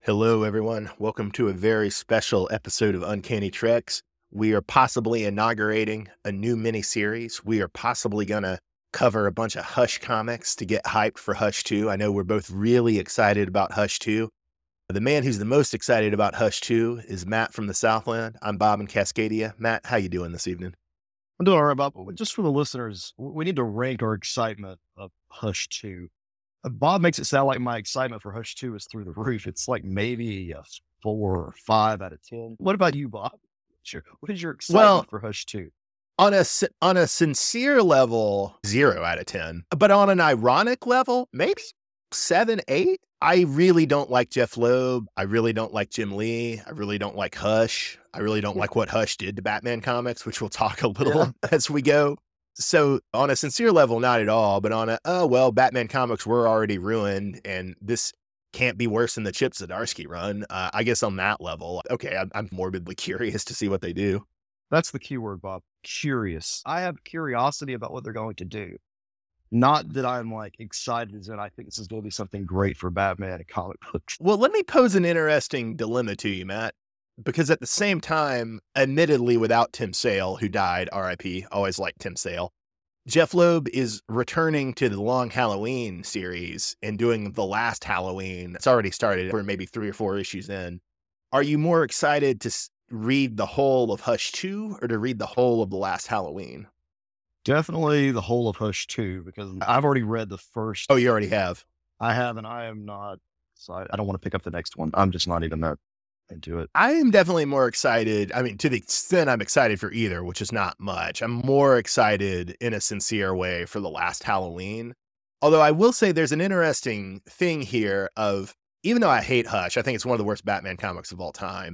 Hello, everyone. Welcome to a very special episode of Uncanny Treks. We are possibly inaugurating a new miniseries. We are possibly going to cover a bunch of Hush comics to get hyped for Hush 2. I know we're both really excited about Hush 2. The man who's the most excited about Hush 2 is Matt from the Southland. I'm Bob in Cascadia. Matt, how you doing this evening? I'm doing all right, Bob. Just for the listeners, we need to rank our excitement of Hush 2. Bob makes it sound like my excitement for Hush 2 is through the roof. It's like maybe a 4 or 5 out of 10. What about you, Bob? Sure. What is your excitement for Hush 2? On a sincere level, 0 out of 10. But on an ironic level, maybe 7, 8. I really don't like Jeff Loeb. I really don't like Jim Lee. I really don't like Hush. I really don't like what Hush did to Batman comics, which we'll talk a little as we go. So on a sincere level, not at all. But on Batman comics were already ruined, and this can't be worse than the Chip Zdarsky run. I guess on that level, okay, I'm morbidly curious to see what they do. That's the key word, Bob. Curious. I have curiosity about what they're going to do. Not that I'm like excited as in I think this is going to be something great for Batman and comic books. Well, let me pose an interesting dilemma to you, Matt, because at the same time, admittedly without Tim Sale, who died, RIP, always liked Tim Sale, Jeff Loeb is returning to the Long Halloween series and doing the last Halloween. It's already started. We're maybe 3 or 4 issues in. Are you more excited to read the whole of Hush 2 or to read the whole of the last Halloween? Definitely the whole of Hush 2, because I've already read the first. Oh, you already have? I have, and I am not excited. I don't want to pick up the next one. I'm just not even that into it. I am definitely more excited. I mean, to the extent I'm excited for either, which is not much. I'm more excited in a sincere way for the last Halloween. Although I will say there's an interesting thing here of, even though I hate Hush, I think it's one of the worst Batman comics of all time.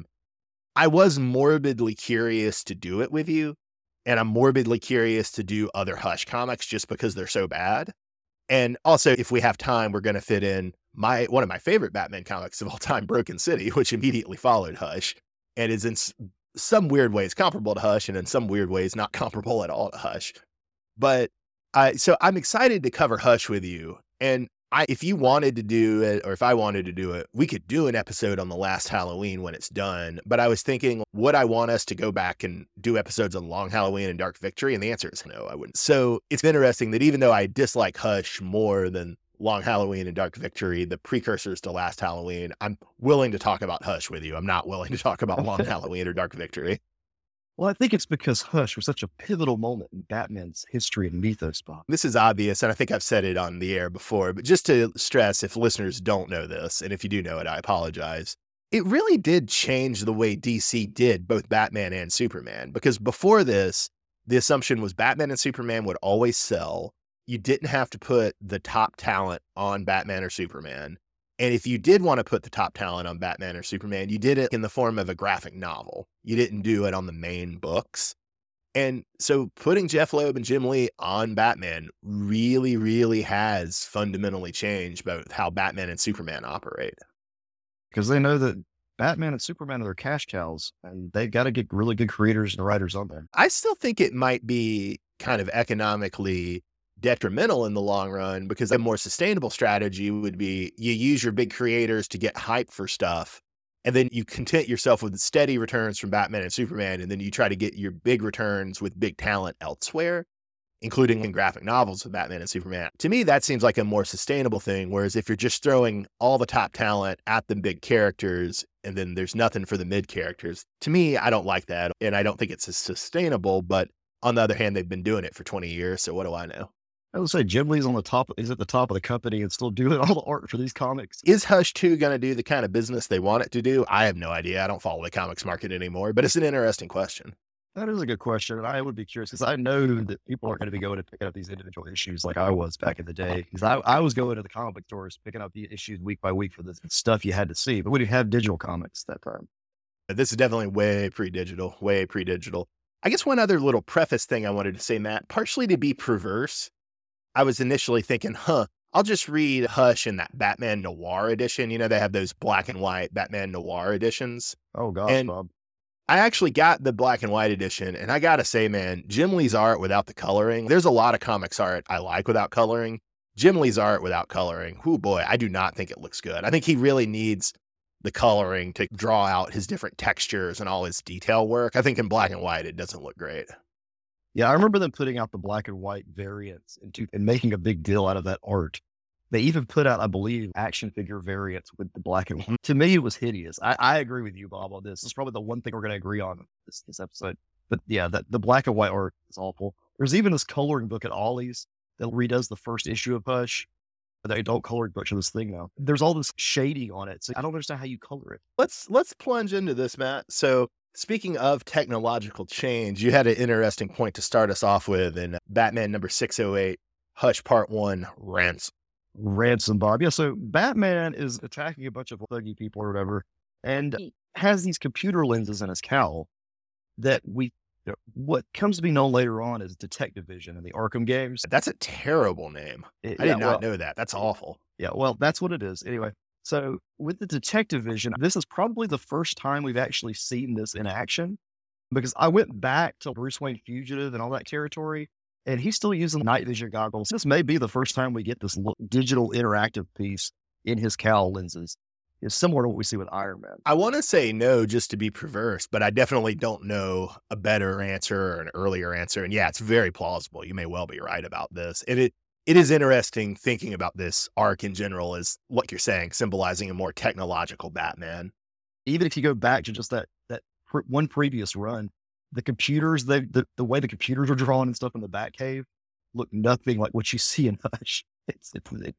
I was morbidly curious to do it with you. And I'm morbidly curious to do other Hush comics just because they're so bad. And also, if we have time, we're going to fit in one of my favorite Batman comics of all time, Broken City, which immediately followed Hush and is in some weird ways comparable to Hush and in some weird ways not comparable at all to Hush. But so I'm excited to cover Hush with you. And if you wanted to do it, or if I wanted to do it, we could do an episode on the last Halloween when it's done. But I was thinking, would I want us to go back and do episodes on Long Halloween and Dark Victory? And the answer is no, I wouldn't. So it's interesting that even though I dislike Hush more than Long Halloween and Dark Victory, the precursors to Last Halloween, I'm willing to talk about Hush with you. I'm not willing to talk about Long Halloween or Dark Victory. Well, I think it's because Hush was such a pivotal moment in Batman's history and mythos, Bob. This is obvious, and I think I've said it on the air before, but just to stress, if listeners don't know this, and if you do know it, I apologize. It really did change the way DC did both Batman and Superman, because before this, the assumption was Batman and Superman would always sell. You didn't have to put the top talent on Batman or Superman. And if you did want to put the top talent on Batman or Superman, you did it in the form of a graphic novel. You didn't do it on the main books. And so putting Jeff Loeb and Jim Lee on Batman really, really has fundamentally changed both how Batman and Superman operate. Because they know that Batman and Superman are their cash cows, and they've got to get really good creators and writers on there. I still think it might be kind of economically detrimental in the long run, because a more sustainable strategy would be you use your big creators to get hype for stuff, and then you content yourself with steady returns from Batman and Superman, and then you try to get your big returns with big talent elsewhere, including in graphic novels with Batman and Superman. To me, that seems like a more sustainable thing, whereas if you're just throwing all the top talent at the big characters and then there's nothing for the mid characters, to me, I don't like that, and I don't think it's as sustainable, but on the other hand, they've been doing it for 20 years, so what do I know? I would say Jim Lee's is at the top of the company and still doing all the art for these comics. Is Hush 2 going to do the kind of business they want it to do? I have no idea. I don't follow the comics market anymore, but it's an interesting question. That is a good question. And I would be curious because I know that people aren't going to be going and picking up these individual issues like I was back in the day. Because I was going to the comic stores, picking up the issues week by week for the stuff you had to see. But we didn't have digital comics that time. This is definitely way pre-digital, way pre-digital. I guess one other little preface thing I wanted to say, Matt, partially to be perverse, I was initially thinking, I'll just read Hush in that Batman Noir edition. You know, they have those black and white Batman Noir editions. Oh, gosh, Bob. I actually got the black and white edition, and I gotta say, man, Jim Lee's art without the coloring, there's a lot of comics art I like without coloring. Jim Lee's art without coloring, oh boy, I do not think it looks good. I think he really needs the coloring to draw out his different textures and all his detail work. I think in black and white, it doesn't look great. Yeah, I remember them putting out the black and white variants and making a big deal out of that art. They even put out, I believe, action figure variants with the black and white. To me, it was hideous. I agree with you, Bob, on this. It's probably the one thing we're going to agree on this episode. But yeah, the black and white art is awful. There's even this coloring book at Ollie's that redoes the first issue of Hush. The adult coloring book for this thing now. There's all this shading on it. So I don't understand how you color it. Let's plunge into this, Matt. So speaking of technological change, you had an interesting point to start us off with in Batman number 608, Hush Part 1, Ransom, Bob. Yeah, so Batman is attacking a bunch of thuggy people or whatever, and has these computer lenses in his cowl that what comes to be known later on as Detective Vision in the Arkham games. That's a terrible name. I did not know that. That's awful. Yeah, well, that's what it is. Anyway, so with the Detective Vision, this is probably the first time we've actually seen this in action, because I went back to Bruce Wayne Fugitive and all that territory, and he's still using night vision goggles. This may be the first time we get this digital interactive piece in his cowl lenses. It's similar to what we see with Iron Man. I want to say no just to be perverse, but I definitely don't know a better answer or an earlier answer. And yeah, it's very plausible. You may well be right about this. It is interesting thinking about this arc in general as, like you're saying, symbolizing a more technological Batman. Even if you go back to just that one previous run, the computers, the way the computers are drawn and stuff in the Batcave look nothing like what you see in Hush. It's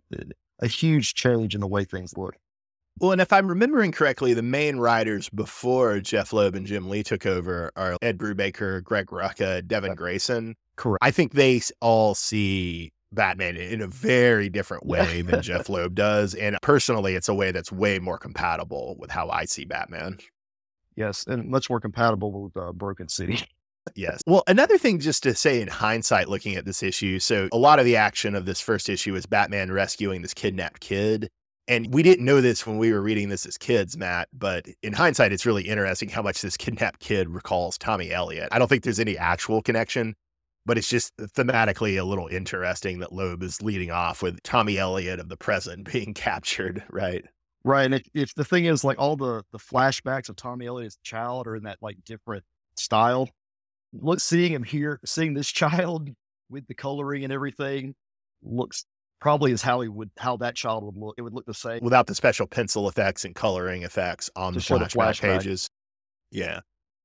a huge change in the way things look. Well, and if I'm remembering correctly, the main writers before Jeff Loeb and Jim Lee took over are Ed Brubaker, Greg Rucka, Devin Grayson. Correct. I think they all see Batman in a very different way than Jeff Loeb does. And personally, it's a way that's way more compatible with how I see Batman. Yes, and much more compatible with Broken City. Yes. Well, another thing just to say in hindsight, looking at this issue, so a lot of the action of this first issue is Batman rescuing this kidnapped kid. And we didn't know this when we were reading this as kids, Matt, but in hindsight, it's really interesting how much this kidnapped kid recalls Tommy Elliott. I don't think there's any actual connection, but it's just thematically a little interesting that Loeb is leading off with Tommy Elliott of the present being captured, right? Right. And if the thing is, like, all the flashbacks of Tommy Elliott as a child are in that like different style, seeing him here, seeing this child with the coloring and everything looks probably is how that child would look. It would look the same without the special pencil effects and coloring effects on the flashback pages. Yeah.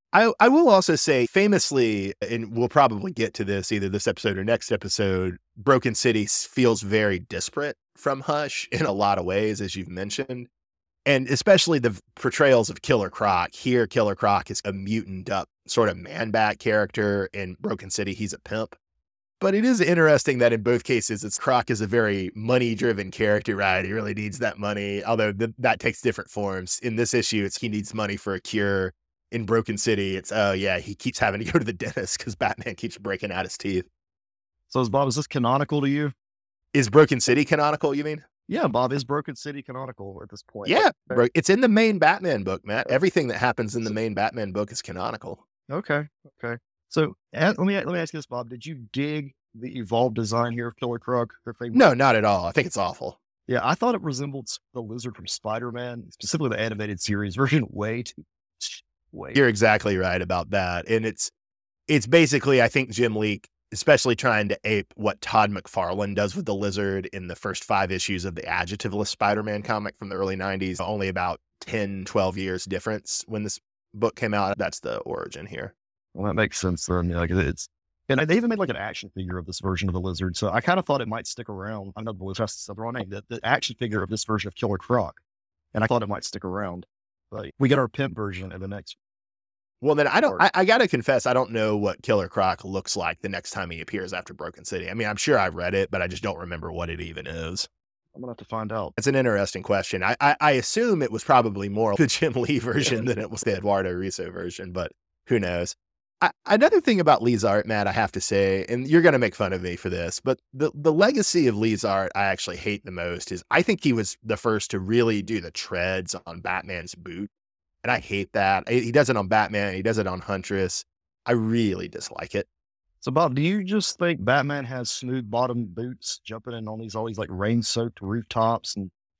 I will also say famously, and we'll probably get to this either this episode or next episode, Broken City feels very disparate from Hush in a lot of ways, as you've mentioned. And especially the portrayals of Killer Croc. Here, Killer Croc is a mutant up sort of man-bat character. In Broken City, he's a pimp. But it is interesting that in both cases, Croc is a very money-driven character, right? He really needs that money, although that takes different forms. In this issue, he needs money for a cure. In Broken City, he keeps having to go to the dentist because Batman keeps breaking out his teeth. So, Bob, is this canonical to you? Is Broken City canonical, you mean? Yeah, Bob, is Broken City canonical at this point? Yeah, it's in the main Batman book, Matt. Everything that happens in the main Batman book is canonical. Okay. So let me ask you this, Bob. Did you dig the evolved design here of Killer Croc? No, not at all. I think it's awful. Yeah, I thought it resembled the lizard from Spider-Man, specifically the animated series version, way. You're exactly right about that. And it's basically, I think Jim Lee, especially trying to ape what Todd McFarlane does with the lizard in the first 5 issues of the Adjectiveless Spider-Man comic from the early 90s, only about 10, 12 years difference when this book came out. That's the origin here. Well, that makes sense then. Yeah, and they even made like an action figure of this version of the lizard. So I kind of thought it might stick around. I know the lizard has the wrong name. The action figure of this version of Killer Croc. And I thought it might stick around. But we get our pimp version in the next. Well, then I got to confess, I don't know what Killer Croc looks like the next time he appears after Broken City. I mean, I'm sure I've read it, but I just don't remember what it even is. I'm going to have to find out. It's an interesting question. I assume it was probably more the Jim Lee version than it was the Eduardo Risso version, but who knows? Another thing about Lee's art, Matt, I have to say, and you're going to make fun of me for this, but the legacy of Lee's art I actually hate the most is I think he was the first to really do the treads on Batman's boot. And I hate that. He does it on Batman. He does it on Huntress. I really dislike it. So, Bob, do you just think Batman has smooth bottom boots jumping in on all these like rain-soaked rooftops and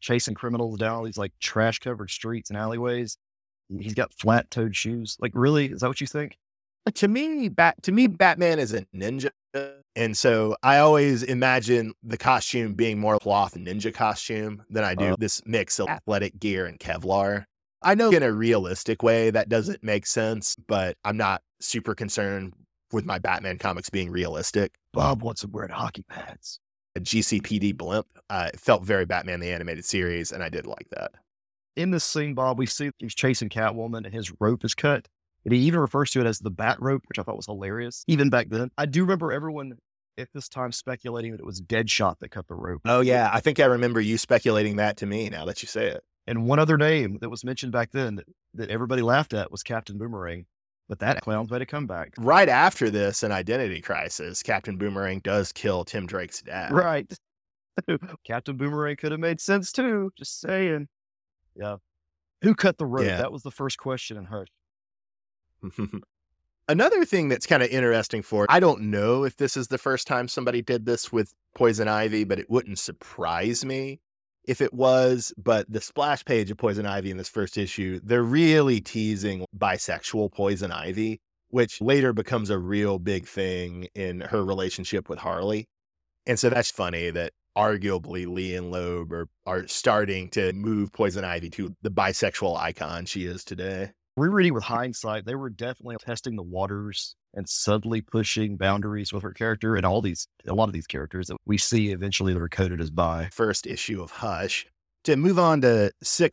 chasing criminals down all these like trash covered streets and alleyways. He's got flat toed shoes. Like, really? Is that what you think? To me, Batman is a ninja. And so I always imagine the costume being more cloth ninja costume than I do this mix of athletic gear and Kevlar. I know in a realistic way that doesn't make sense, but I'm not super concerned with my Batman comics being realistic. Bob wants him wearing hockey pads. A GCPD blimp felt very Batman the Animated Series, and I did like that. In this scene, Bob, we see he's chasing Catwoman and his rope is cut. And he even refers to it as the bat rope, which I thought was hilarious, even back then. I do remember everyone at this time speculating that it was Deadshot that cut the rope. Oh, yeah. I think I remember you speculating that to me now that you say it. And one other name that was mentioned back then that everybody laughed at was Captain Boomerang. But that clown's made a comeback. Right after this, in Identity Crisis, Captain Boomerang does kill Tim Drake's dad. Right. Captain Boomerang could have made sense too. Just saying. Yeah. Who cut the rope? Yeah. That was the first question in Hush. Another thing that's kind of interesting I don't know if this is the first time somebody did this with Poison Ivy, but it wouldn't surprise me if it was. But the splash page of Poison Ivy in this first issue, they're really teasing bisexual Poison Ivy, which later becomes a real big thing in her relationship with Harley. And so that's funny that arguably Lee and Loeb are starting to move Poison Ivy to the bisexual icon she is today. Rereading with hindsight, they were definitely testing the waters and subtly pushing boundaries with her character and a lot of these characters that we see eventually that are coded as bi. First issue of Hush. To move on to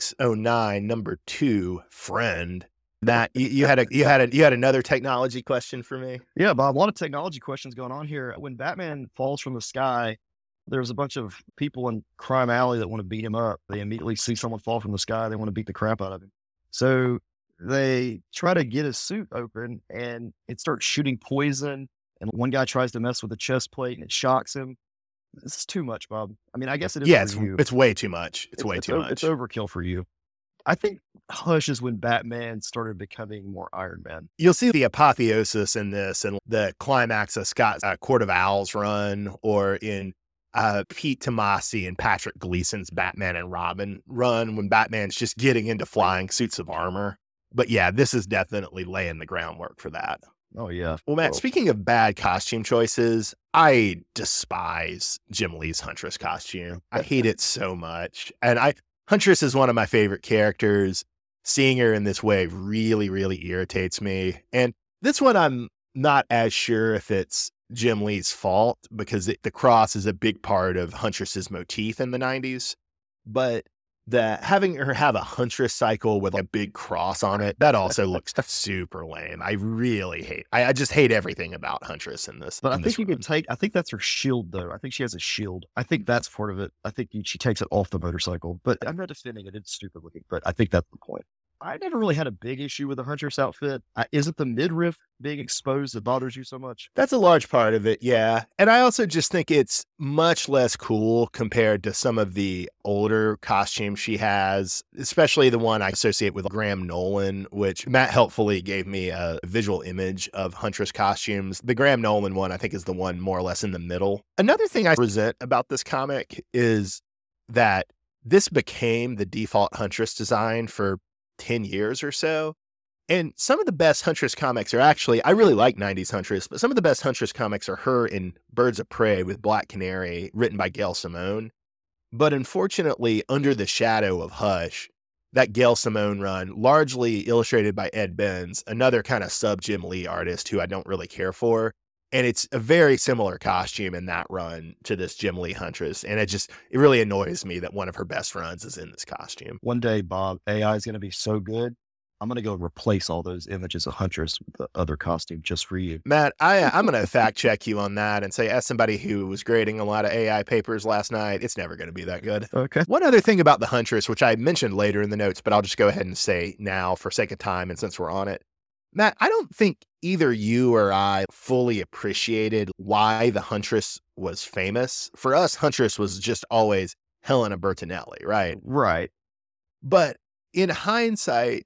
609, number 2, Friend. Matt, you had another technology question for me? Yeah, Bob, a lot of technology questions going on here. When Batman falls from the sky, there's a bunch of people in Crime Alley that want to beat him up. They immediately see someone fall from the sky. They want to beat the crap out of him. So they try to get his suit open and it starts shooting poison. And one guy tries to mess with the chest plate and it shocks him. This is too much, Bob. I mean, I guess it is. Yeah, for you. It's way too much. It's way too much. It's overkill for you. I think Hush is when Batman started becoming more Iron Man. You'll see the apotheosis in this and the climax of Scott's Court of Owls run, or in Pete Tomasi and Patrick Gleason's Batman and Robin run, when Batman's just getting into flying suits of armor. But yeah, this is definitely laying the groundwork for that. Oh, yeah. Well, Matt, speaking of bad costume choices, I despise Jim Lee's Huntress costume. I hate it so much. And Huntress is one of my favorite characters. Seeing her in this way really, really irritates me. And this one, I'm not as sure if it's Jim Lee's fault, because the cross is a big part of Huntress's motif in the 90s. But having her have a Huntress cycle with a big cross on it, that also looks super lame. I really hate, I just hate everything about Huntress in this. But I think you can I think that's her shield though. I think she has a shield. I think that's part of it. I think she takes it off the motorcycle, but I'm not defending it. It's stupid looking, but I think that's the point. I never really had a big issue with the Huntress outfit. Is it the midriff being exposed that bothers you so much? That's a large part of it, yeah. And I also just think it's much less cool compared to some of the older costumes she has, especially the one I associate with Graham Nolan, which Matt helpfully gave me a visual image of Huntress costumes. The Graham Nolan one, I think, is the one more or less in the middle. Another thing I resent about this comic is that this became the default Huntress design for 10 years or so. And some of the best Huntress comics are actually, I really like 90s Huntress, but some of the best Huntress comics are her in Birds of Prey with Black Canary, written by Gail Simone. But unfortunately, under the shadow of Hush, that Gail Simone run, largely illustrated by Ed Benz, another kind of sub-Jim Lee artist who I don't really care for. And it's a very similar costume in that run to this Jim Lee Huntress. And it really annoys me that one of her best runs is in this costume. One day, Bob, AI is going to be so good, I'm going to go replace all those images of Huntress with the other costume just for you. Matt, I'm going to fact check you on that and say, as somebody who was grading a lot of AI papers last night, it's never going to be that good. Okay. One other thing about the Huntress, which I mentioned later in the notes, but I'll just go ahead and say now for sake of time and since we're on it. Matt, I don't think either you or I fully appreciated why the Huntress was famous. For us, Huntress was just always Helena Bertinelli, right? Right. But in hindsight,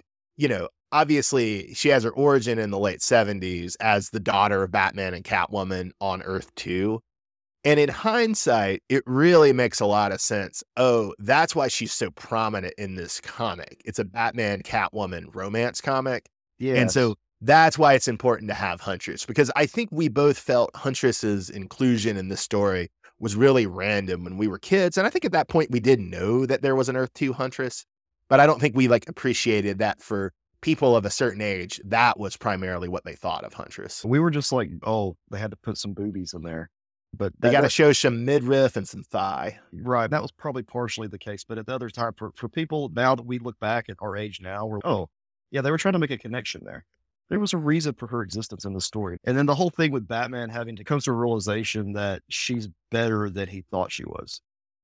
obviously she has her origin in the late 70s as the daughter of Batman and Catwoman on Earth 2. And in hindsight, it really makes a lot of sense. Oh, that's why she's so prominent in this comic. It's a Batman Catwoman romance comic. And Yes. so that's why it's important to have Huntress, because I think we both felt Huntress's inclusion in this story was really random when we were kids. And I think at that point we did know that there was an Earth 2 Huntress, but I don't think we like appreciated that for people of a certain age. That was primarily what they thought of Huntress. We were just like, oh, they had to put some boobies in there. But They got to show some midriff and some thigh. right. That was probably partially the case. But at the other time, for people now that we look back at our age now, we're, oh, yeah, they were trying to make a connection there. There was a reason for her existence in the story. And then the whole thing with Batman having to come to a realization that she's better than he thought she was.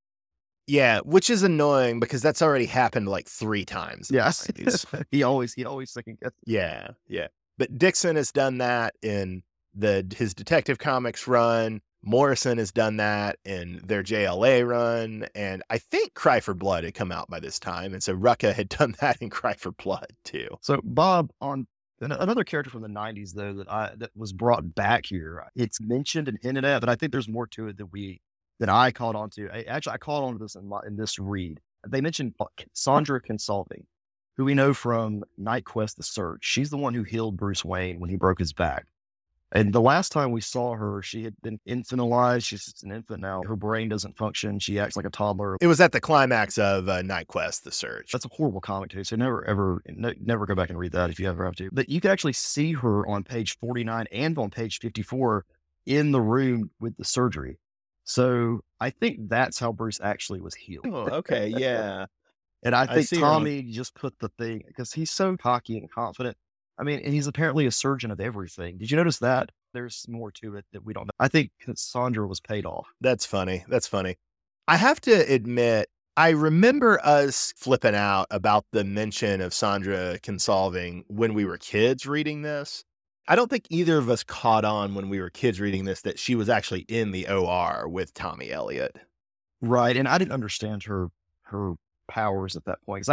Yeah, which is annoying because that's already happened like 3 times. Yes. he always second guessed. Yeah, yeah. But Dixon has done that in his Detective Comics run. Morrison has done that in their JLA run. And I think Cry for Blood had come out by this time. And so Rucka had done that in Cry for Blood too. So Bob, on another character from the 90s, though, that was brought back here, it's mentioned and hinted at, but I think there's more to it that I caught on to. I caught on to this in this read. They mentioned Sandra Consolvi, who we know from Night Quest: The Search. She's the one who healed Bruce Wayne when he broke his back. And the last time we saw her, she had been infantilized. She's just an infant now. Her brain doesn't function. She acts like a toddler. It was at the climax of Night Quest: The Search. That's a horrible comic too. So never go back and read that if you ever have to. But you can actually see her on page 49 and on page 54 in the room with the surgery. So I think that's how Bruce actually was healed. Oh, okay. Yeah. And I think see Tommy just put the thing, because he's so cocky and confident. I mean, and he's apparently a surgeon of everything. Did you notice that? There's more to it that we don't know. I think Sandra was paid off. That's funny. That's funny. I have to admit, I remember us flipping out about the mention of Sandra Consolving when we were kids reading this. I don't think either of us caught on when we were kids reading this that she was actually in the OR with Tommy Elliott. Right. And I didn't understand her powers at that point, because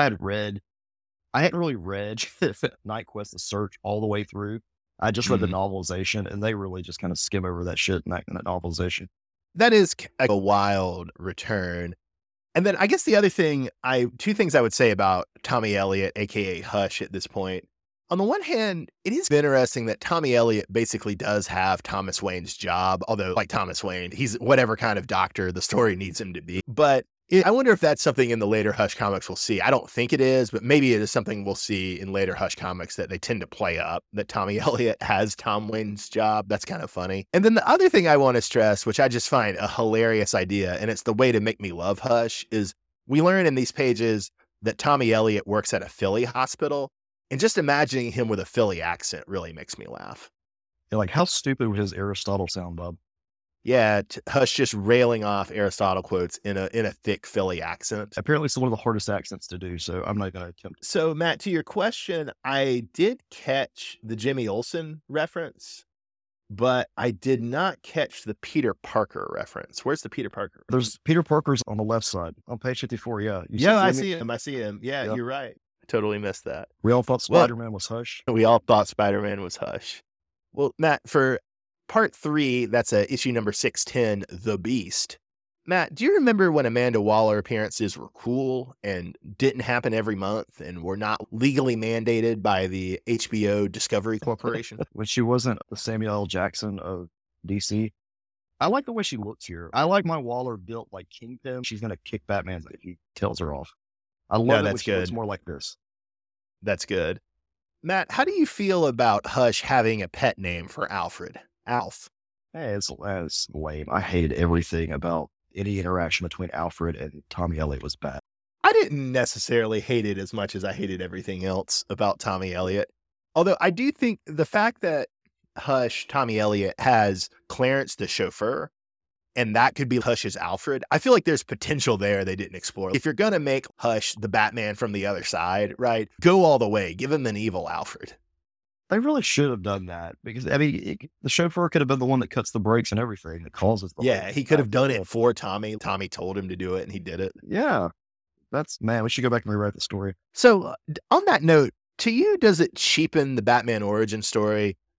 I hadn't really read Night Quest: The Search all the way through. I just read the novelization, and they really just kind of skim over that shit in that novelization. That is a wild return. And then I guess the other thing, 2 things I would say about Tommy Elliott, aka Hush, at this point. On the one hand, it is interesting that Tommy Elliott basically does have Thomas Wayne's job, although like Thomas Wayne, he's whatever kind of doctor the story needs him to be. But I wonder if that's something in the later Hush comics we'll see. I don't think it is, but maybe it is something we'll see in later Hush comics that they tend to play up, that Tommy Elliott has Tom Wayne's job. That's kind of funny. And then the other thing I want to stress, which I just find a hilarious idea, and it's the way to make me love Hush, is we learn in these pages that Tommy Elliott works at a Philly hospital. And just imagining him with a Philly accent really makes me laugh. Yeah, like, how stupid would his Aristotle sound, Bob? Yeah, Hush just railing off Aristotle quotes in a thick Philly accent. Apparently, it's one of the hardest accents to do, so I'm not going to attempt. So, Matt, to your question, I did catch the Jimmy Olsen reference, but I did not catch the Peter Parker reference. Where's the Peter Parker? There's Peter Parker's on the left side on page 54. Yeah, I see him. I see him. Yeah, you're right. Totally missed that. We all thought Spider-Man was Hush. We all thought Spider-Man was Hush. Well, Matt, for part 3, that's issue number 610, The Beast. Matt, do you remember when Amanda Waller appearances were cool and didn't happen every month and were not legally mandated by the HBO Discovery Corporation? When she wasn't the Samuel L. Jackson of DC. I like the way she looks here. I like my Waller built like Kingpin. She's going to kick Batman if he tells her off. I love it when she looks more like this. That's good. Matt, how do you feel about Hush having a pet name for Alfred? Alf. Hey, it's lame. I hated everything about any interaction between Alfred and Tommy Elliott was bad. I didn't necessarily hate it as much as I hated everything else about Tommy Elliott. Although I do think the fact that Hush, Tommy Elliott, has Clarence the chauffeur, and that could be Hush's Alfred, I feel like there's potential there they didn't explore. If you're going to make Hush the Batman from the other side, right, go all the way. Give him an evil Alfred. They really should have done that, because, I mean, the chauffeur could have been the one that cuts the brakes and everything that causes the Yeah, he could have done it for Tommy. Tommy told him to do it, and he did it. Yeah. Man, we should go back and rewrite the story. So on that note, to you, does it cheapen the Batman origin story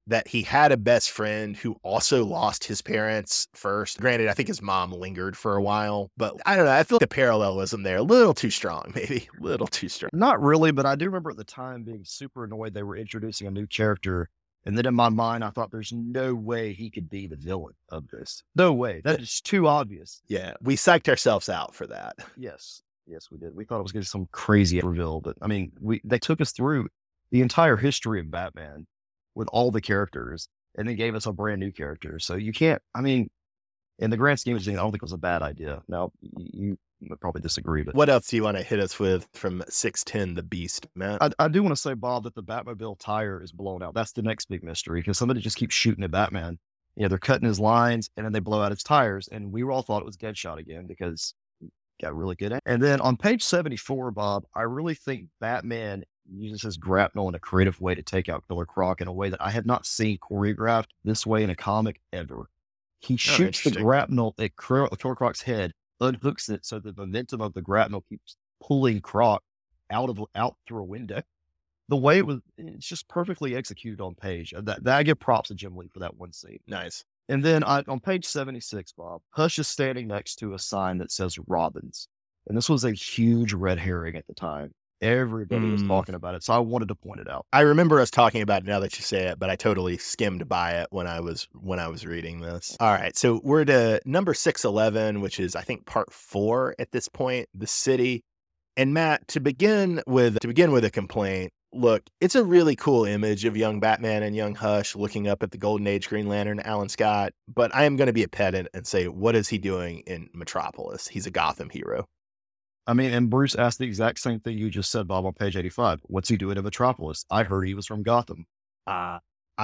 that he had a best friend who also lost his parents first. Granted, I think his mom lingered for a while, but I don't know. I feel like the parallelism there, a little too strong, maybe a little too strong. Not really, but I do remember at the time being super annoyed they were introducing a new character. And then in my mind, I thought there's no way he could be the villain of this. No way. That is too obvious. Yeah, we psyched ourselves out for that. Yes. Yes, we did. We thought it was going to be some crazy reveal, but I mean, they took us through the entire history of Batman with all the characters, and then gave us a brand new character. So you can't, I mean, in the grand scheme of things, I don't think it was a bad idea. Now, you would probably disagree, but what else do you want to hit us with from 610 The Beast, Matt? I do want to say, Bob, that the Batmobile tire is blown out. That's the next big mystery, because somebody just keeps shooting at Batman. You know, they're cutting his lines, and then they blow out his tires, and we all thought it was Deadshot again because he got really good at it. And then on page 74, Bob, I really think Batman uses his grapnel in a creative way to take out Killer Croc in a way that I have not seen choreographed this way in a comic ever. He shoots the grapnel at Killer Croc's head, unhooks it so the momentum of the grapnel keeps pulling Croc out through a window. The way it's just perfectly executed on page. That I give props to Jim Lee for that one scene. Nice. And then on page 76, Bob, Hush is standing next to a sign that says Robins. And this was a huge red herring at the time. Everybody was talking about it, so I wanted to point it out. I remember us talking about it now that you say it, but I totally skimmed by it when I was reading this. All right, so we're to number 611, which is I think part 4 at this point, The City. And Matt, to begin with a complaint, look, it's a really cool image of young Batman and young Hush looking up at the Golden Age Green Lantern, Alan Scott, but I am going to be a pedant and say, what is he doing in Metropolis? He's a Gotham hero. I mean, and Bruce asked the exact same thing you just said, Bob, on page 85. What's he doing in Metropolis? I heard he was from Gotham. I'm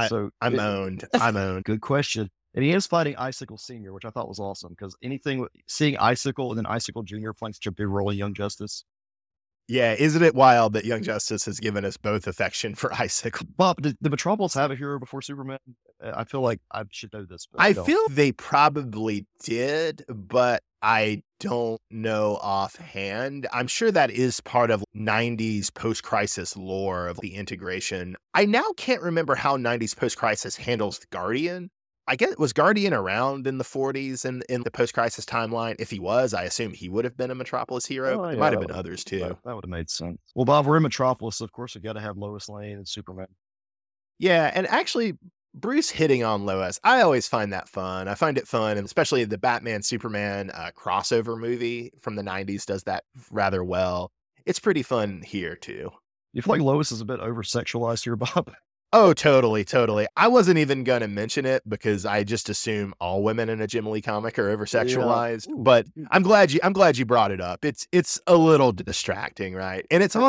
owned. I'm owned. Good question. And he is fighting Icicle Sr., which I thought was awesome, because seeing Icicle and then Icicle Jr. playing such a big role in Young Justice. Yeah, isn't it wild that Young Justice has given us both affection for Icicle? Bob, did Metropolis have a hero before Superman? I feel like I should know this. But I feel they probably did, but I don't know offhand. I'm sure that is part of 90s post-crisis lore of the integration. I now can't remember how 90s post-crisis handles Guardian. I guess, was Guardian around in the 40s and in the post-crisis timeline? If he was, I assume he would have been a Metropolis hero. Oh, yeah, there might have been others too. That would have made sense. Well, Bob, we're in Metropolis, so of course we got to have Lois Lane and Superman. Yeah, and actually, Bruce hitting on Lois, I always find that fun. I find it fun, and especially the Batman-Superman crossover movie from the 90s does that rather well. It's pretty fun here, too. You feel like Lois is a bit over-sexualized here, Bob? Oh, totally. I wasn't even going to mention it because I just assume all women in a Jim Lee comic are over-sexualized. Yeah. But I'm glad you brought it up. It's a little distracting, right? And it's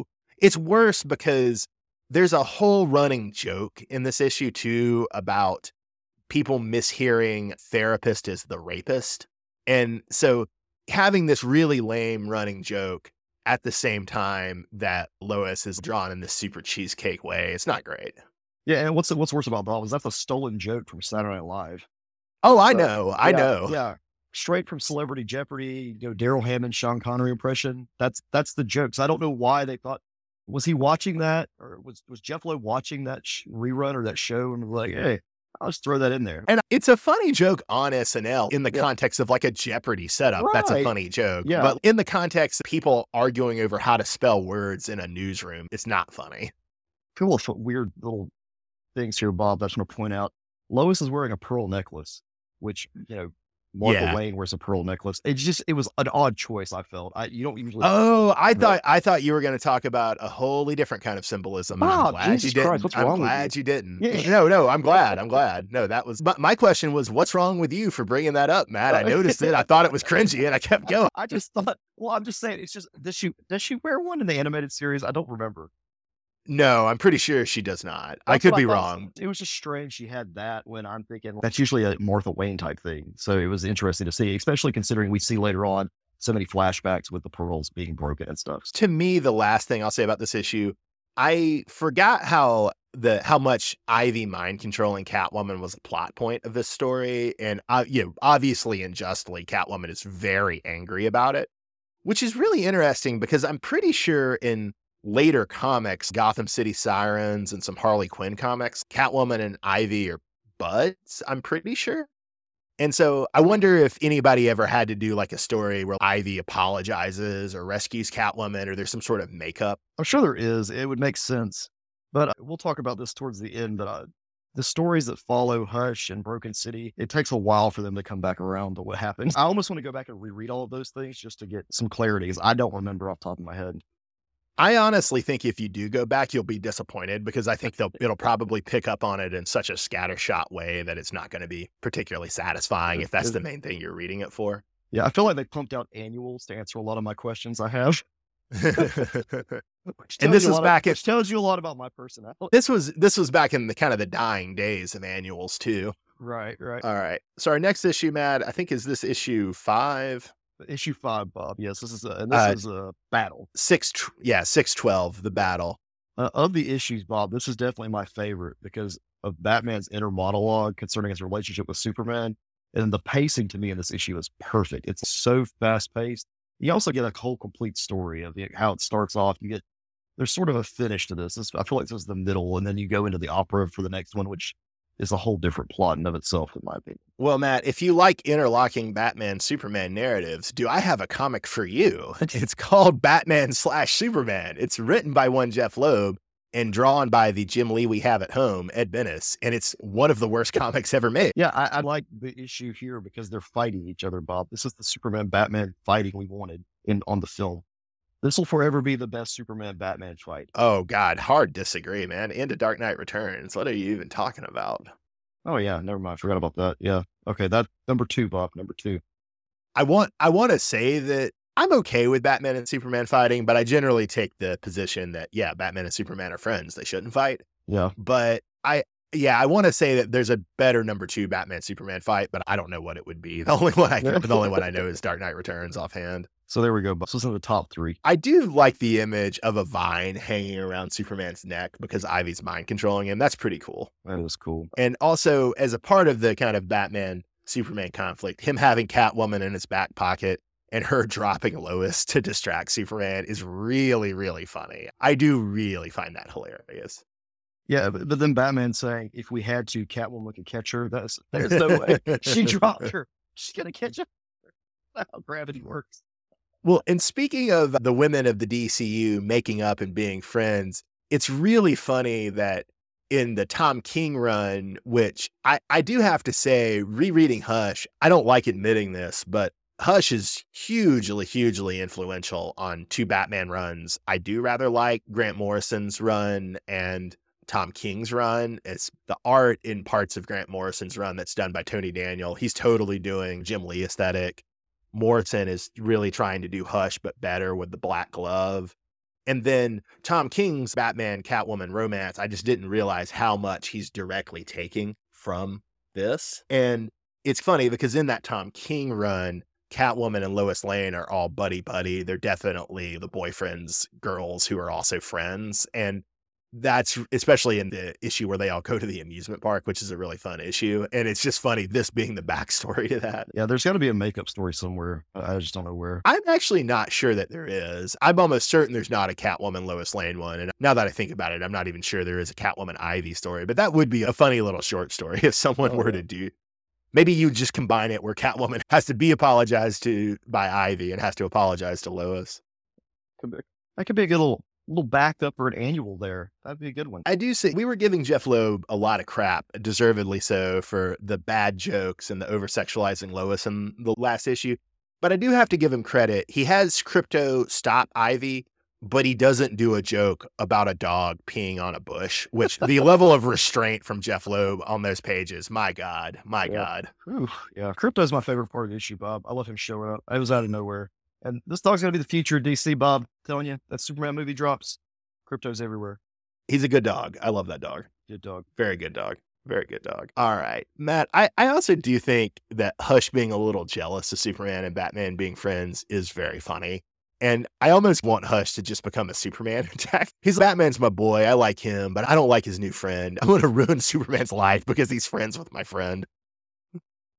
worse because there's a whole running joke in this issue too about people mishearing therapist as the rapist. And so having this really lame running joke at the same time that Lois is drawn in this super cheesecake way, it's not great. Yeah, and what's worse about Bob is that's a stolen joke from Saturday Night Live. Oh, I know. Yeah, straight from Celebrity Jeopardy. Daryl Hammond, Sean Connery impression. That's the jokes. I don't know why they thought. Was he watching that, or was Jeff Lowe watching that rerun or that show and was like, hey, I'll just throw that in there. And it's a funny joke on SNL in the context of like a Jeopardy setup. Right. That's a funny joke. Yeah. But in the context of people arguing over how to spell words in a newsroom, it's not funny. A couple of weird little things here, Bob, that's going to point out. Lois is wearing a pearl necklace, which, Martha Wayne wears a pearl necklace. It was an odd choice, I felt. You don't usually. Oh, I thought you were going to talk about a wholly different kind of symbolism. Bob, I'm glad you didn't. I'm glad you didn't. Yeah. No, I'm glad. No, that was. But my question was, what's wrong with you for bringing that up, Matt? I noticed it. I thought it was cringy, and I kept going. I just thought. Well, I'm just saying. It's just does she wear one in the animated series? I don't remember. No, I'm pretty sure she does not. I could be wrong. It was just strange she had that when I'm thinking that's usually a Martha Wayne type thing. So it was interesting to see, especially considering we see later on so many flashbacks with the pearls being broken and stuff. To me, the last thing I'll say about this issue, I forgot how much Ivy mind controlling Catwoman was a plot point of this story. And, obviously and justly, Catwoman is very angry about it, which is really interesting because I'm pretty sure in later comics, Gotham City Sirens and some Harley Quinn comics, Catwoman and Ivy are buds, I'm pretty sure. And so I wonder if anybody ever had to do like a story where Ivy apologizes or rescues Catwoman or there's some sort of makeup. I'm sure there is. It would make sense. But we'll talk about this towards the end. But the stories that follow Hush and Broken City, it takes a while for them to come back around to what happens. I almost want to go back and reread all of those things just to get some clarity, because I don't remember off the top of my head. I honestly think if you do go back, you'll be disappointed because I think it'll probably pick up on it in such a scattershot way that it's not going to be particularly satisfying if that's the main thing you're reading it for. Yeah, I feel like they pumped out annuals to answer a lot of my questions I have. And this was back which tells you a lot about my personality. This was back in the kind of the dying days of annuals too. Right. All right. So our next issue, Matt, I think is this issue 5. Issue 5, Bob. Yes, this is a battle. 612, the battle. Of the issues, Bob, this is definitely my favorite because of Batman's inner monologue concerning his relationship with Superman. And the pacing to me in this issue is perfect. It's so fast paced. You also get a whole complete story of how it starts off. There's sort of a finish to this. I feel like this is the middle, and then you go into the opera for the next one, which is a whole different plot in of itself, in my opinion. Well, Matt, if you like interlocking Batman Superman narratives, do I have a comic for you? It's called Batman/Superman. It's written by one Jeff Loeb and drawn by the Jim Lee we have at home, Ed Benes, and it's one of the worst comics ever made. Yeah, I like the issue here because they're fighting each other, Bob. This is the Superman-Batman fighting we wanted on the film. This will forever be the best Superman-Batman fight. Oh, God, hard disagree, man. Into Dark Knight Returns. What are you even talking about? Oh, yeah, never mind. Forgot about that. Yeah. Okay, that's number 2, Bob. Number 2. I want to say that I'm okay with Batman and Superman fighting, but I generally take the position that, yeah, Batman and Superman are friends. They shouldn't fight. Yeah. But I want to say that there's a better number 2 Batman Superman fight, but I don't know what it would be. The only one I know is Dark Knight Returns offhand. So there we go. This is in the top 3. I do like the image of a vine hanging around Superman's neck because Ivy's mind controlling him. That's pretty cool. That is cool. And also, as a part of the kind of Batman Superman conflict, him having Catwoman in his back pocket and her dropping Lois to distract Superman is really, really funny. I do really find that hilarious. Yeah, but then Batman saying, if we had to, Catwoman could catch her. There's no way. She dropped her. She's going to catch her. That's how gravity works. Well, and speaking of the women of the DCU making up and being friends, it's really funny that in the Tom King run, which I do have to say, rereading Hush, I don't like admitting this, but Hush is hugely, hugely influential on 2 Batman runs. I do rather like Grant Morrison's run and Tom King's run. It's the art in parts of Grant Morrison's run that's done by Tony Daniel. He's totally doing Jim Lee aesthetic. Morrison is really trying to do Hush, but better with the black glove. And then Tom King's Batman Catwoman romance, I just didn't realize how much he's directly taking from this. And it's funny because in that Tom King run, Catwoman and Lois Lane are all buddy-buddy. They're definitely the boyfriend's girls who are also friends. And that's especially in the issue where they all go to the amusement park, which is a really fun issue. And it's just funny, this being the backstory to that. Yeah, there's got to be a makeup story somewhere. I just don't know where. I'm actually not sure that there is. I'm almost certain there's not a Catwoman Lois Lane one. And now that I think about it, I'm not even sure there is a Catwoman Ivy story. But that would be a funny little short story if someone were to do. Maybe you just combine it where Catwoman has to be apologized to by Ivy and has to apologize to Lois. That could be a good little backed up for an annual there. That'd be a good one. I do say we were giving Jeff Loeb a lot of crap, deservedly so, for the bad jokes and the over-sexualizing Lois in the last issue. But I do have to give him credit. He has Crypto stop Ivy, but he doesn't do a joke about a dog peeing on a bush, which the level of restraint from Jeff Loeb on those pages, my God. Ooh, yeah, Crypto's my favorite part of the issue, Bob. I love him showing up. It was out of nowhere. And this dog's going to be the future of DC, Bob. I'm telling you, that Superman movie drops. Crypto's everywhere. He's a good dog. I love that dog. Good dog. Very good dog. Very good dog. All right, Matt, I also do think that Hush being a little jealous of Superman and Batman being friends is very funny. And I almost want Hush to just become a Superman attack. Batman's my boy. I like him, but I don't like his new friend. I'm going to ruin Superman's life because he's friends with my friend.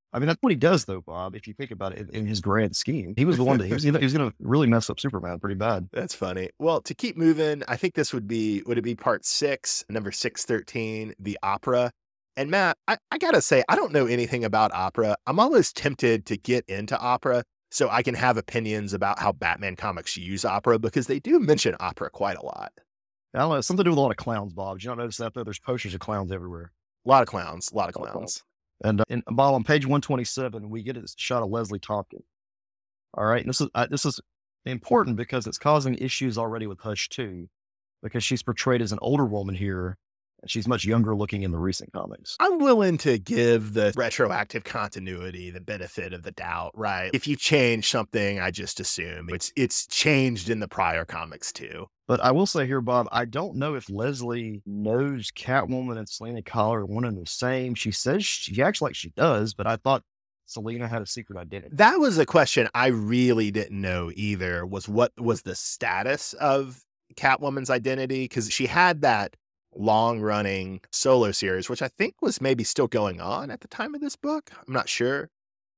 I mean, that's what he does, though, Bob. If you think about it in his grand scheme, he was the one that he was going to really mess up Superman pretty bad. That's funny. Well, to keep moving, I think this would it be part 6, number 613, the opera. And Matt, I gotta say, I don't know anything about opera. I'm almost tempted to get into opera so I can have opinions about how Batman comics use opera because they do mention opera quite a lot. I don't know, it's something to do with a lot of clowns, Bob. Did you not notice that, though? There's posters of clowns everywhere. A lot of clowns, a lot of A lot of clowns. clowns. And Bob, on page 127, we get a shot of Leslie talking. All right. And this is important because it's causing issues already with Hush 2, because she's portrayed as an older woman here, and she's much younger looking in the recent comics. I'm willing to give the retroactive continuity the benefit of the doubt, right? If you change something, I just assume it's changed in the prior comics too. But I will say here, Bob, I don't know if Leslie knows Catwoman and Selena Kyle are one and the same. She says she acts like she does, but I thought Selena had a secret identity. That was a question I really didn't know either, was what was the status of Catwoman's identity? Because she had that long-running solo series, which I think was maybe still going on at the time of this book. I'm not sure.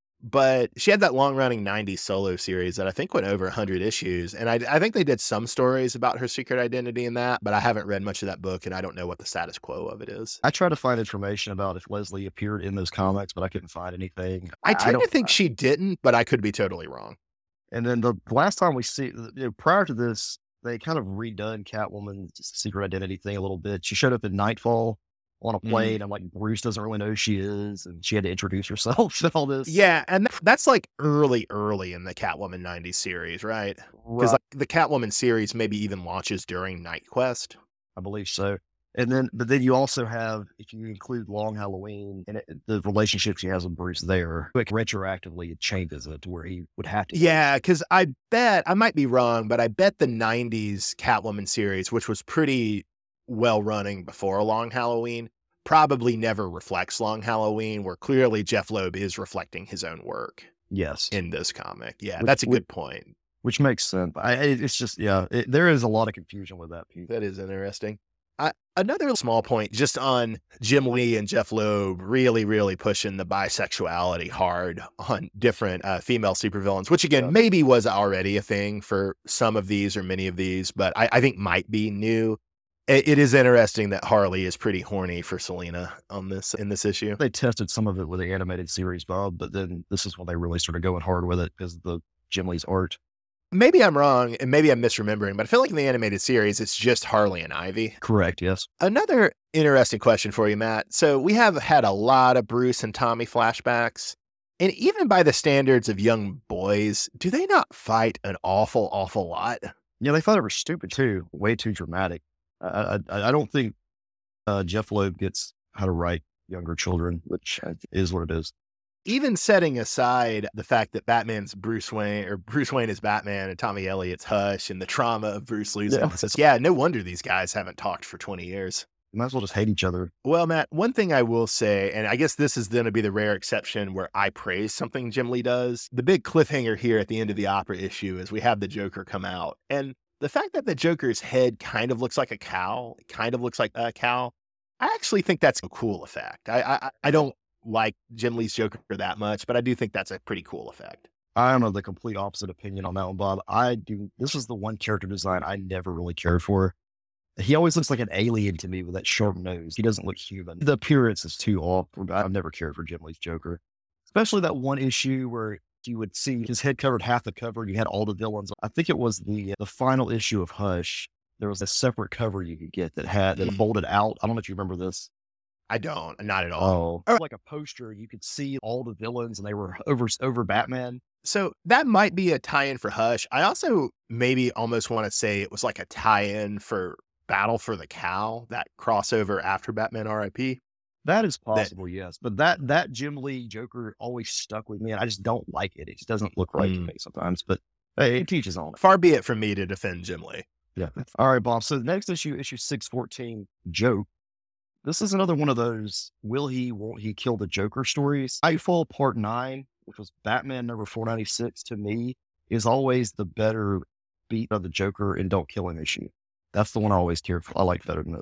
But she had that long-running 90s solo series that I think went over 100 issues. And I think they did some stories about her secret identity in that, but I haven't read much of that book, and I don't know what the status quo of it is. I tried to find information about if Leslie appeared in those comics, but I couldn't find anything. I tend to think she didn't, but I could be totally wrong. And then the last time we see, prior to this, they kind of redone Catwoman's secret identity thing a little bit. She showed up in Nightfall on a plane, and like Bruce doesn't really know who she is, and she had to introduce herself and all this. Yeah, and that's like early in the Catwoman 90s series, right? Because like the Catwoman series maybe even launches during Night Quest. I believe so. But then you also have, if you include Long Halloween and the relationship she has with Bruce there, quick retroactively it changes it to where he would have to. Yeah, because I bet, I might be wrong, but I bet the 90s Catwoman series, which was pretty well running before Long Halloween, probably never reflects Long Halloween, where clearly Jeff Loeb is reflecting his own work. Yes. In this comic. Yeah, that's a good point. Which makes sense. It's just, there is a lot of confusion with that piece. That is interesting. Another small point just on Jim Lee and Jeff Loeb really, really pushing the bisexuality hard on different female supervillains, which again, maybe was already a thing for some of these or many of these, but I think might be new. It is interesting that Harley is pretty horny for Selena in this issue. They tested some of it with the animated series, Bob, but then this is when they really started going hard with it because of the Jim Lee's art. Maybe I'm wrong, and maybe I'm misremembering, but I feel like in the animated series, it's just Harley and Ivy. Correct, yes. Another interesting question for you, Matt. So we have had a lot of Bruce and Tommy flashbacks, and even by the standards of young boys, do they not fight an awful, awful lot? Yeah, they thought it was stupid too, way too dramatic. I don't think Jeff Loeb gets how to write younger children, which is what it is. Even setting aside the fact that Batman's Bruce Wayne, or Bruce Wayne is Batman, and Tommy Elliott's Hush, and the trauma of Bruce losing. Yeah, no wonder these guys haven't talked for 20 years. You might as well just hate each other. Well, Matt, one thing I will say, and I guess this is going to be the rare exception where I praise something Jim Lee does. The big cliffhanger here at the end of the opera issue is we have the Joker come out. And the fact that the Joker's head kind of looks like a cow, I actually think that's a cool effect. I don't like Jim Lee's Joker that much, but I do think that's a pretty cool effect. I am of the complete opposite opinion on that one, Bob. This is the one character design I never really cared for. He always looks like an alien to me with that sharp nose. He doesn't look human. The appearance is too off. I've never cared for Jim Lee's Joker, especially that one issue where you would see his head covered half the cover. You had all the villains. I think it was the final issue of Hush. There was a separate cover you could get that folded out. I don't know if you remember this. I don't, not at all. Oh, like a poster, you could see all the villains and they were over Batman. So that might be a tie-in for Hush. I also maybe almost want to say it was like a tie-in for Battle for the Cow, that crossover after Batman R.I.P. That is possible, yes. But that Jim Lee Joker always stuck with me, and I just don't like it. It just doesn't look right to me sometimes. But hey, it teaches on. Far be it from me to defend Jim Lee. Yeah. All right, Bob. So the next issue 614, Joke. This is another one of those will he, won't he kill the Joker stories. Nightfall Part 9, which was Batman number 496, to me, is always the better beat of the Joker and don't kill him issue. That's the one I always care for. I like better than this.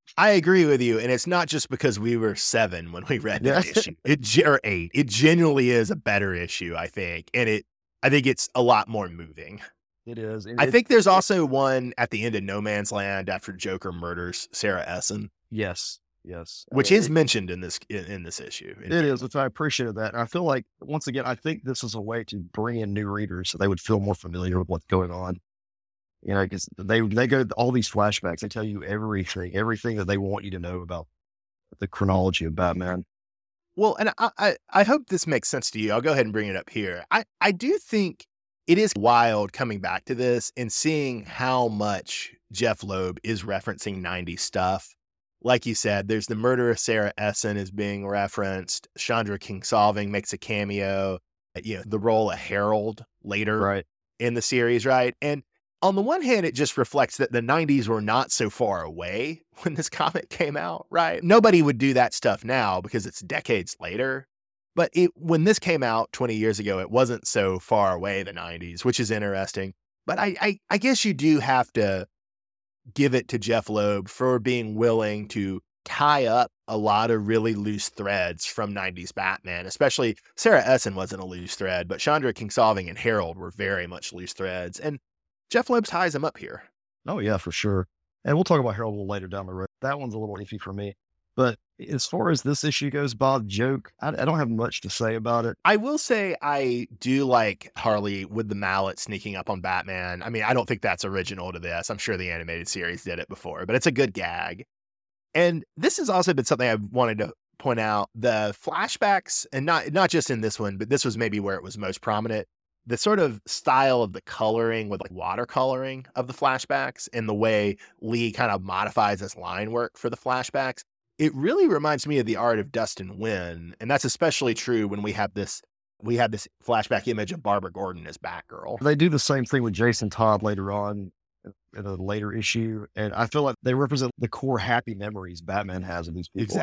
I agree with you, and it's not just because we were 7 when we read Yeah. that issue. Or 8. It genuinely is a better issue, I think, and I think it's a lot more moving. It is. I think there's also one at the end of No Man's Land after Joker murders Sarah Essen, Yes. Yes. which is mentioned in this issue. It is, which I appreciated that. And I feel like, once again, I think this is a way to bring in new readers so they would feel more familiar with what's going on. You know, because they go all these flashbacks. They tell you everything that they want you to know about the chronology of Batman. Well, and I hope this makes sense to you. I'll go ahead and bring it up here. I do think it is wild coming back to this and seeing how much Jeff Loeb is referencing 90s stuff. Like you said, there's the murder of Sarah Essen is being referenced. Chandra King-Solving makes a cameo. The role of Harold later in the series, right? And on the one hand, it just reflects that the 90s were not so far away when this comic came out, right? Nobody would do that stuff now because it's decades later. But when this came out 20 years ago, it wasn't so far away, the 90s, which is interesting. But I guess you do have to give it to Jeff Loeb for being willing to tie up a lot of really loose threads from 90s Batman, especially Sarah Essen wasn't a loose thread, but Chandra King-Solving and Harold were very much loose threads. And Jeff Loeb ties them up here. Oh, yeah, for sure. And we'll talk about Harold a little later down the road. That one's a little iffy for me. But as far as this issue goes, Bob, joke, I don't have much to say about it. I will say I do like Harley with the mallet sneaking up on Batman. I mean, I don't think that's original to this. I'm sure the animated series did it before, but it's a good gag. And this has also been something I've wanted to point out. The flashbacks, and not just in this one, but this was maybe where it was most prominent. The sort of style of the coloring with like watercoloring of the flashbacks and the way Lee kind of modifies his line work for the flashbacks. It really reminds me of the art of Dustin Nguyen, and that's especially true when we have this flashback image of Barbara Gordon as Batgirl. They do the same thing with Jason Todd later on in a later issue, and I feel like they represent the core happy memories Batman has of these people.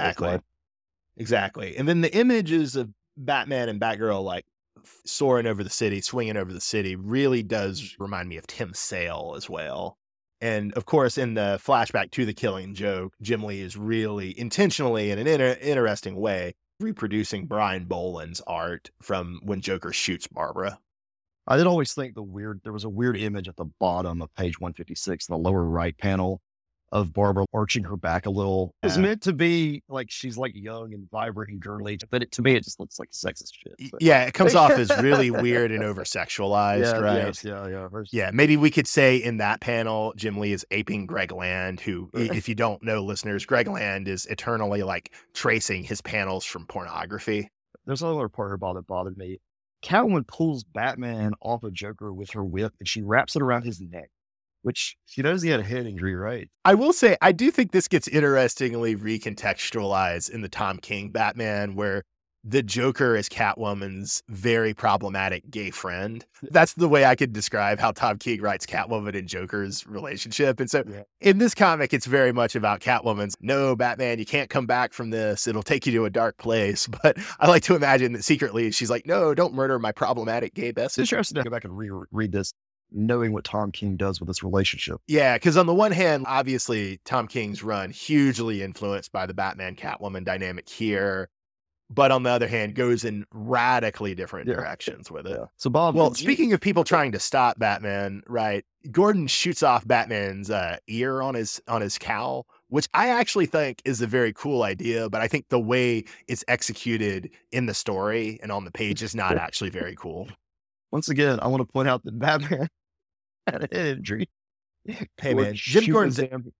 Exactly. And then the images of Batman and Batgirl like soaring over the city, swinging over the city, really does remind me of Tim Sale as well. And of course, in the flashback to The Killing Joke, Jim Lee is really intentionally, in an interesting way, reproducing Brian Boland's art from when Joker shoots Barbara. I did always think there was a weird image at the bottom of page 156, in the lower right panel, of Barbara arching her back a little. It's meant to be like she's like young and vibrant and girly, but to me, it just looks like sexist shit. So. Yeah, it comes off as really weird and over-sexualized, right? Yes, yeah. Maybe we could say in that panel, Jim Lee is aping Greg Land, who, if you don't know, listeners, Greg Land is eternally like tracing his panels from pornography. There's another part about it that bothered me. Catwoman pulls Batman off of Joker with her whip, and she wraps it around his neck. Which she knows he had a head injury, right? I will say, I do think this gets interestingly recontextualized in the Tom King Batman, where the Joker is Catwoman's very problematic gay friend. That's the way I could describe how Tom King writes Catwoman and Joker's relationship. And so in this comic, it's very much about Catwoman's, no, Batman, you can't come back from this. It'll take you to a dark place. But I like to imagine that secretly she's like, no, don't murder my problematic gay best. It's interesting to go back and reread this, knowing what Tom King does with this relationship. Yeah, because on the one hand, obviously, Tom King's run hugely influenced by the Batman-Catwoman dynamic here, but on the other hand, goes in radically different directions with it. Yeah. So, Bob... Well, speaking of people trying to stop Batman, right, Gordon shoots off Batman's ear on his cowl, which I actually think is a very cool idea, but I think the way it's executed in the story and on the page is not actually very cool. Once again, I want to point out that Batman had a head injury. Hey man, Jim Gordon's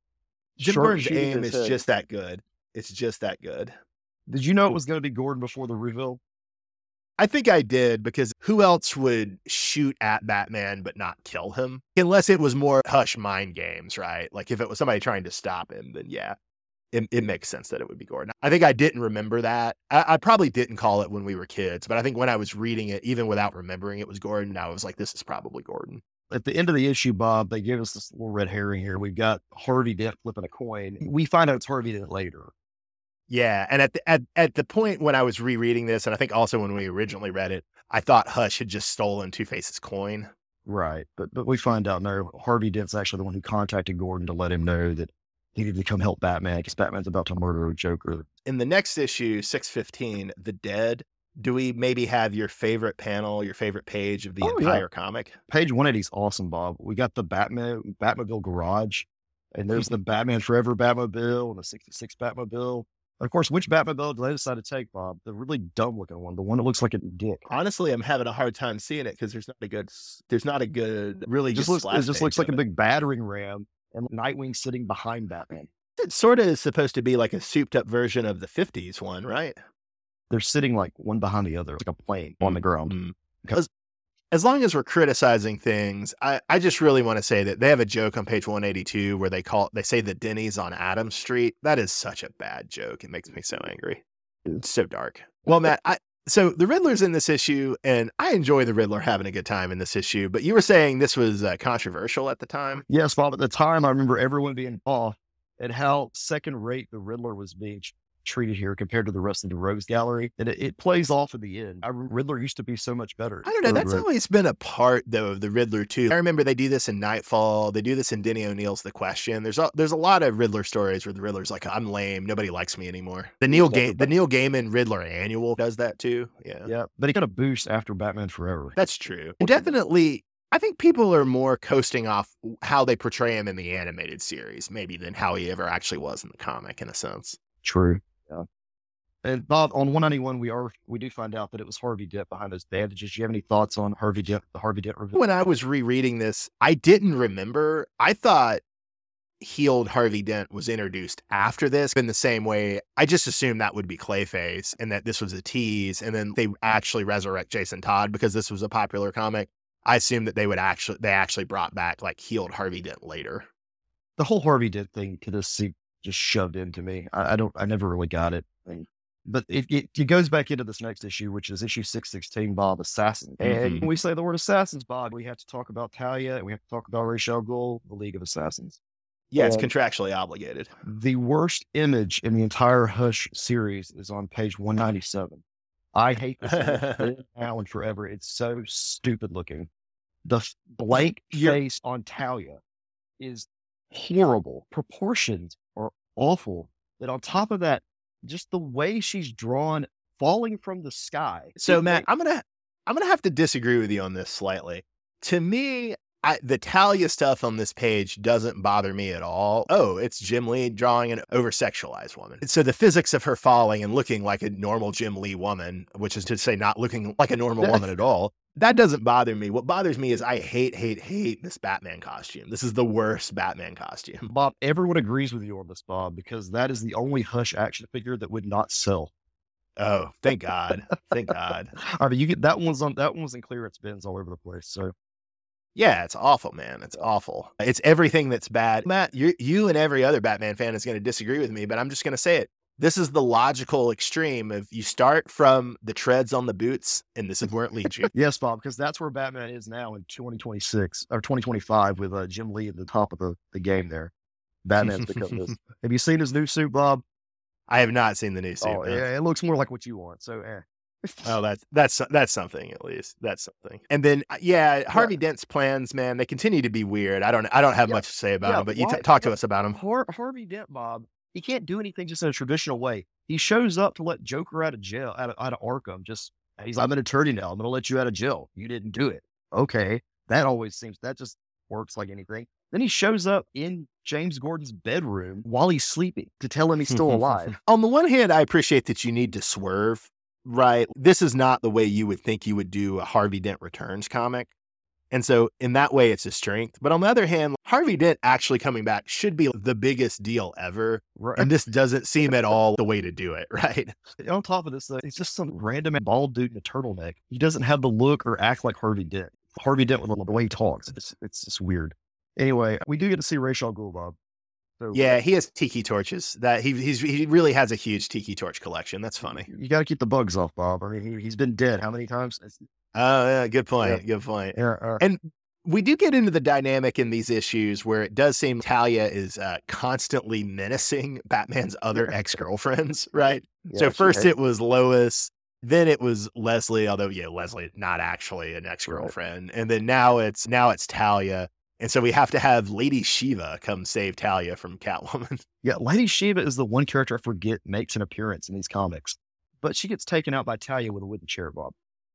aim is just that good. It's just that good. Did you know it was going to be Gordon before the reveal? I think I did, because who else would shoot at Batman but not kill him? Unless it was more hush mind games, right? Like if it was somebody trying to stop him, then yeah, it makes sense that it would be Gordon. I think I didn't remember that. I probably didn't call it when we were kids, but I think when I was reading it, even without remembering it was Gordon, I was like, this is probably Gordon. At the end of the issue, Bob, they give us this little red herring here. We've got Harvey Dent flipping a coin. We find out it's Harvey Dent later. Yeah, and at the point when I was rereading this, and I think also when we originally read it, I thought Hush had just stolen Two-Face's coin. Right, but we find out no, Harvey Dent's actually the one who contacted Gordon to let him know that needed to come help Batman because Batman's about to murder Joker. In the next issue, 615, The Dead, do we maybe have your favorite panel, your favorite page of the entire comic? Page 180 is awesome, Bob. We got the Batmobile garage, and there's the Batman Forever Batmobile and the 66 Batmobile. And of course, which Batmobile did they decide to take, Bob? The really dumb looking one, the one that looks like a dick. Honestly, I'm having a hard time seeing it because there's not a good, really It just looks like a big battering ram, and Nightwing sitting behind Batman. It sort of is supposed to be like a souped up version of the 50s one, right? They're sitting like one behind the other, like a plane on the ground. Mm-hmm. As long as we're criticizing things, I just really want to say that they have a joke on page 182 where they say the Denny's on Adams Street. That is such a bad joke. It makes me so angry. It's so dark. Well, Matt, so the Riddler's in this issue, and I enjoy the Riddler having a good time in this issue, but you were saying this was controversial at the time? Yes, Bob. At the time, I remember everyone being off at how second-rate the Riddler was being treated here compared to the rest of the Rogues Gallery. And it plays off in the end. Riddler used to be so much better. I don't know. That's always been a part, though, of the Riddler, too. I remember they do this in Nightfall. They do this in Denny O'Neill's The Question. There's a lot of Riddler stories where the Riddler's like, I'm lame. Nobody likes me anymore. The Neil Gaiman Riddler Annual does that, too. Yeah. But he got a boost after Batman Forever. That's true. And definitely, I think people are more coasting off how they portray him in the animated series, maybe, than how he ever actually was in the comic, in a sense. True. Yeah. And Bob, on 191, we do find out that it was Harvey Dent behind those bandages. Do you have any thoughts on Harvey Dent, the Harvey Dent reveal? When I was rereading this, I didn't remember. I thought healed Harvey Dent was introduced after this in the same way. I just assumed that would be Clayface and that this was a tease. And then they actually resurrect Jason Todd because this was a popular comic. I assumed that they actually brought back like healed Harvey Dent later. The whole Harvey Dent thing to this just shoved into me. I never really got it. But it goes back into this next issue, which is issue 616, Bob, Assassins. And when we say the word Assassins, Bob, we have to talk about Talia, and we have to talk about Ra's al Ghul, the League of Assassins. Yeah, it's contractually obligated. The worst image in the entire Hush series is on page 197. I hate this image now and forever. It's so stupid looking. The blank face on Talia is horrible. Proportions are awful. And on top of that, just the way she's drawn, falling from the sky. So, Matt, I'm gonna have to disagree with you on this slightly. To me, the Talia stuff on this page doesn't bother me at all. Oh, it's Jim Lee drawing an over-sexualized woman. So the physics of her falling and looking like a normal Jim Lee woman, which is to say not looking like a normal woman at all, that doesn't bother me. What bothers me is I hate this Batman costume. This is the worst Batman costume. Bob, everyone agrees with you on this, Bob, because that is the only Hush action figure that would not sell. Oh, thank God. Thank God. I mean, you get that one's in clearance bins all over the place. So yeah, it's awful, man. It's awful. It's everything that's bad. Matt, you and every other Batman fan is going to disagree with me, but I'm just going to say it. This is the logical extreme of you start from the treads on the boots, and this is where it leads you. Yes, Bob, because that's where Batman is now in 2026 or 2025 with Jim Lee at the top of the game there. Batman's become this. Have you seen his new suit, Bob? I have not seen the new suit. Oh, yeah, it looks more like what you want. So, Oh, that's something at least. That's something. And then, Harvey Dent's plans, man, they continue to be weird. I don't have much to say about him, but you talk to us about him. Harvey Dent, Bob, he can't do anything just in a traditional way. He shows up to let Joker out of jail, out of Arkham. He's like, I'm an attorney now. I'm going to let you out of jail. You didn't do it. Okay. That just works like anything. Then he shows up in James Gordon's bedroom while he's sleeping to tell him he's still alive. On the one hand, I appreciate that you need to swerve, right? This is not the way you would think you would do a Harvey Dent Returns comic. And so in that way, it's a strength. But on the other hand, Harvey Dent actually coming back should be the biggest deal ever. Right. And this doesn't seem at all the way to do it, right? On top of this, he's just some random bald dude in a turtleneck. He doesn't have the look or act like Harvey Dent. Harvey Dent with the way he talks. It's just weird. Anyway, we do get to see Ra's al Ghul, Bob. So, yeah, he has tiki torches. That he really has a huge tiki torch collection. That's funny. You got to keep the bugs off, Bob. I mean, he's been dead how many times? Oh, yeah, good point. Yeah. Good point. Yeah, and we do get into the dynamic in these issues where it does seem Talia is constantly menacing Batman's other ex-girlfriends, right? Yeah, so first it was Lois, then it was Leslie, although Leslie not actually an ex-girlfriend, right. And then now it's Talia. And so we have to have Lady Shiva come save Talia from Catwoman. Yeah, Lady Shiva is the one character I forget makes an appearance in these comics, but she gets taken out by Talia with a wooden chair, Bob.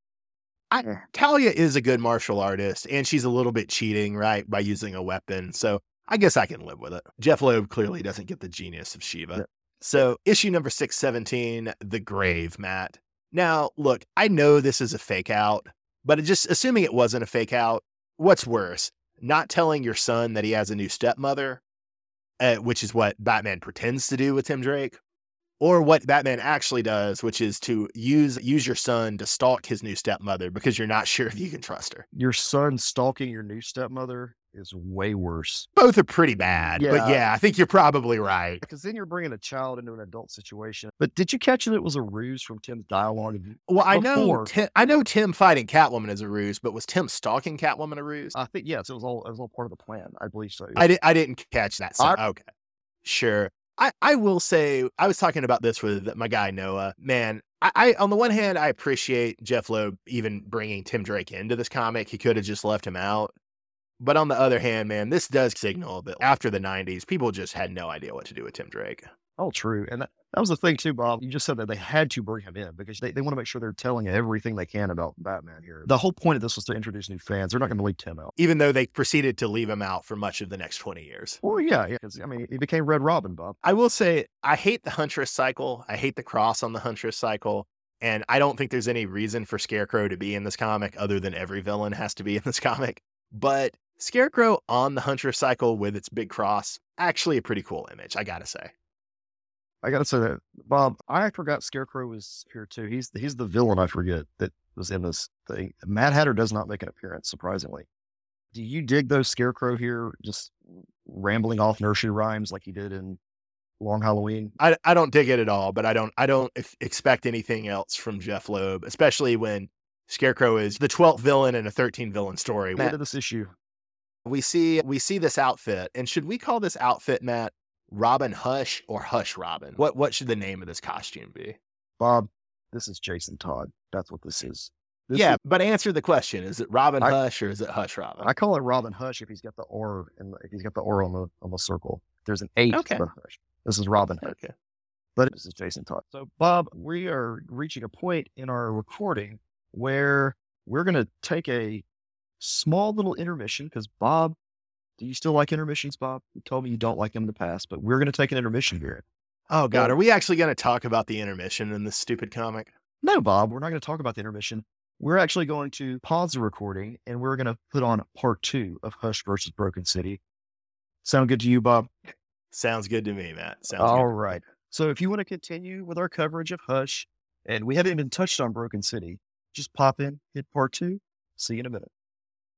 Talia is a good martial artist, and she's a little bit cheating, right, by using a weapon. So I guess I can live with it. Jeff Loeb clearly doesn't get the genius of Shiva. Yeah. So issue number 617, The Grave, Matt. Now, look, I know this is a fake out, but just assuming it wasn't a fake out, what's worse? Not telling your son that he has a new stepmother, which is what Batman pretends to do with Tim Drake, or what Batman actually does, which is to use your son to stalk his new stepmother because you're not sure if you can trust her. Your son stalking your new stepmother is way worse. Both are pretty bad, but yeah, I think you're probably right. Because then you're bringing a child into an adult situation. But did you catch that it was a ruse from Tim's dialogue? Well, I know Tim fighting Catwoman is a ruse, but was Tim stalking Catwoman a ruse? I think yes, it was all part of the plan. I believe so. I didn't catch that. So, okay, sure. I will say, I was talking about this with my guy Noah. Man, I on the one hand, I appreciate Jeff Loeb even bringing Tim Drake into this comic. He could have just left him out. But on the other hand, man, this does signal that after the 90s, people just had no idea what to do with Tim Drake. Oh, true. And that was the thing too, Bob. You just said that they had to bring him in because they want to make sure they're telling everything they can about Batman here. The whole point of this was to introduce new fans. They're not going to leave Tim out. Even though they proceeded to leave him out for much of the next 20 years. Well, yeah. Because, I mean, he became Red Robin, Bob. I will say, I hate the Huntress cycle. I hate the cross on the Huntress cycle. And I don't think there's any reason for Scarecrow to be in this comic other than every villain has to be in this comic. But Scarecrow on the Huntress cycle with its big cross, actually a pretty cool image, I gotta say. I gotta say that, Bob, I forgot Scarecrow was here too. He's the villain I forget that was in this thing. Mad Hatter does not make an appearance, surprisingly. Do you dig those Scarecrow here just rambling off nursery rhymes like he did in Long Halloween? I don't dig it at all, but I don't expect anything else from Jeff Loeb, especially when Scarecrow is the 12th villain in a 13 villain story. Matt, this issue, we see this outfit, and should we call this outfit, Matt, Robin Hush or Hush Robin? What should the name of this costume be? Bob, this is Jason Todd. That's what this is. But answer the question. Is it Robin Hush or is it Hush Robin? I call it Robin Hush if he's got the R if he's got the R on the circle. There's an H. Okay. Hush. This is Robin Hush. Okay. But this is Jason Todd. So, Bob, we are reaching a point in our recording where we're going to take a small little intermission because, Bob, do you still like intermissions, Bob? You told me you don't like them in the past, but we're going to take an intermission here. Oh, God. Are we actually going to talk about the intermission in this stupid comic? No, Bob, we're not going to talk about the intermission. We're actually going to pause the recording, and we're going to put on part 2 of Hush versus Broken City. Sound good to you, Bob? Sounds good to me, Matt. Sounds all good. Right. So if you want to continue with our coverage of Hush, and we haven't even touched on Broken City, just pop in, hit part 2. See you in a minute.